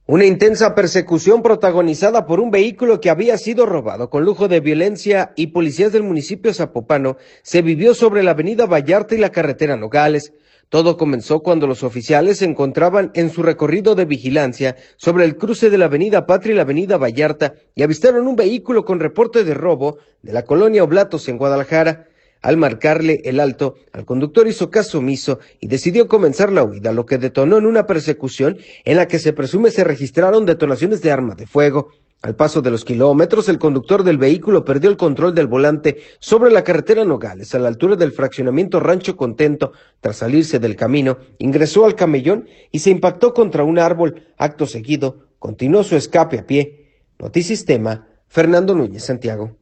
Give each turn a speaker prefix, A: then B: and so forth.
A: Una intensa persecución protagonizada por un vehículo que había sido robado con lujo de violencia y policías del municipio Zapopano se vivió sobre la avenida Vallarta y la carretera Nogales. Todo comenzó cuando los oficiales se encontraban en su recorrido de vigilancia sobre el cruce de la avenida Patria y la avenida Vallarta y avistaron un vehículo con reporte de robo de la colonia Oblatos en Guadalajara. Al marcarle el alto, al conductor hizo caso omiso y decidió comenzar la huida, lo que detonó en una persecución en la que se presume se registraron detonaciones de arma de fuego. Al paso de los kilómetros, el conductor del vehículo perdió el control del volante sobre la carretera Nogales, a la altura del fraccionamiento Rancho Contento. Tras salirse del camino, ingresó al camellón y se impactó contra un árbol. Acto seguido, continuó su escape a pie. Notisistema, Fernando Núñez, Santiago.